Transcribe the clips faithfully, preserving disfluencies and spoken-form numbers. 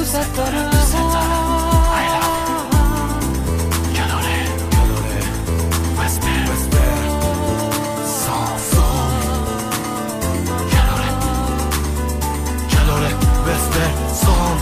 دوست دارم کناره کناره وسپر وسپر سانسون کناره کناره وسپر سان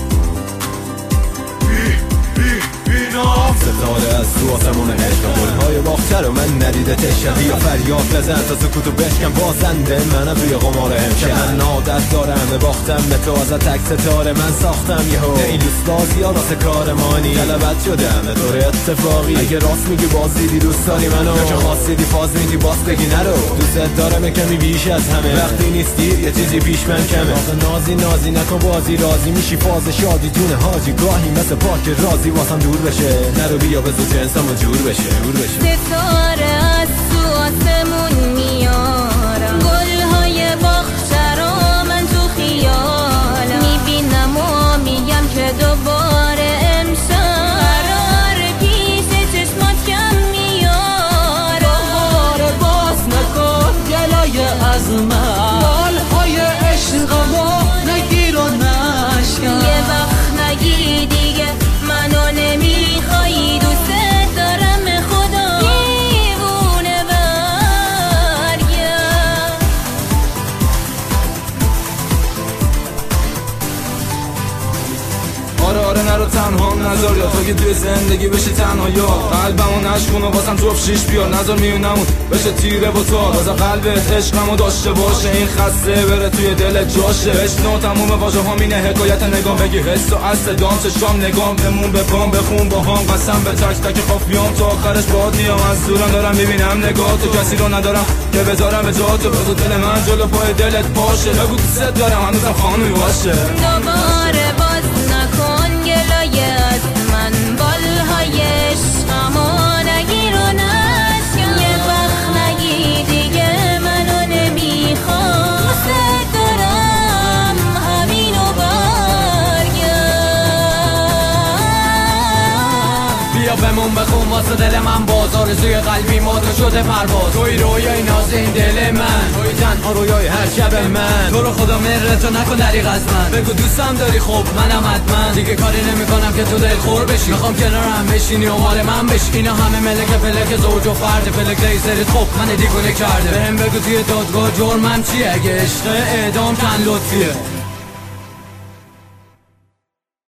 بی بی بی نام ستاره از تو آسمون عشق گلهای باختر و من ندیده تشم یا فریاد بزن تا سکوتو بشکن بازنده منم توی قمار امشه من عادت دارم باختم به تو از تک ستاره من ساختم یهو این دوست بازی ها راست کارمانی غلبت شدم به طور اتفاقی اگه راست میگی باز دیدی دوست داری منو یا که خواستیدی فاز میدی باز بگی نرو دوست دارم کمی بیش از همه وقتی نیستی یه چیزی پیش من کمه آخه نازی نازی نکن بازی رازی میشی فاز شادی جون حاجی گاهی مثل پاک رازی واسم دور بشه نرو بیا بزو جنسم و جور بشه جور بشه ستاره از تو آسمون میارم گلهای باغچه را من تو خیالم میبینم و میگم که دوباره امشب قرار پیش چشمات کم میارم دوباره باز نکن گلای از من بالهای عشقمو نگیر و نشکن یه وقت نگی دیگه منو نمیخوای دوست دارم خدا دیوونه برگرد آره آره نرو تنها نذار یا تو که توی زندگی بشی تنها یا قلبمو نشکن و بازم جفت شیش بیار نذار میونمون بشه تیره با تو بازم قلبت عشقمو داشته باشه این خسته بره توی دلت جاشه بشنو تموم واژه ها مینه حکایت نگام بگی حس و از صدام چشام نگام بمون بپام بخون با هم قسم به تک تک خافیام تا آخرش باد میام از دورم دارم میبینم نگاه تو کسی رو ندارم که بذارم به جا تو بذار دل من جلو پای دلت باشه بگو دوست دارم هنوزم خانومی باشه دوباره باز نکن گلای از من بالهای عشقمو نگیر و نشکن یه وقت نگی دیگه منو نمیخوام دوست دارم همینو برگرد بیا بمون بخون واسه دل من باز آرزوی قلبی ما تو شده پرواز توی رویای ناز این دل من توی تنها رویای هر شب من تو رو خدا مهرتو نکن دریغ از من بگو دوستم داری خب منم حتما دیگه کاری نمیکنم که تو دل خور بشی میخوام کنارم بشینی و مال من بشی اینا همه ملک فلک زوج و فرد فلک لیزرت خب من دیگونه کرده بهم بگو توی دادگاه جرمم چیه اگه عشق اعدام چند لطفیه